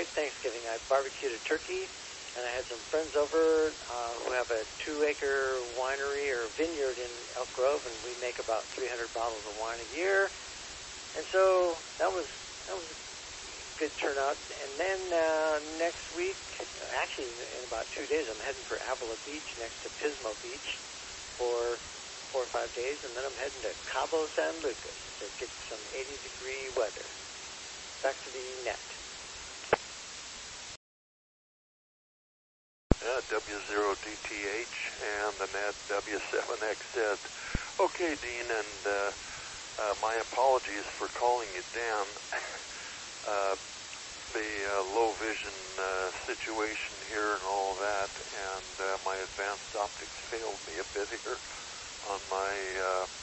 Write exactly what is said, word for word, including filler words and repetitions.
Thanksgiving. I barbecued a turkey, and I had some friends over uh, who have a two-acre winery or vineyard in Elk Grove, and we make about three hundred bottles of wine a year. And so that was that was a good turnout. And then uh, next week, actually in about two days, I'm heading for Avila Beach next to Pismo Beach for four or five days, and then I'm heading to Cabo San Lucas to get some eighty-degree weather. Back to the net. Yeah, W zero D T H and the net W seven X Z. Okay, Dean, and uh, uh, my apologies for calling you Dan. uh, the uh, low vision uh, situation here and all that, and uh, my advanced optics failed me a bit here on my uh,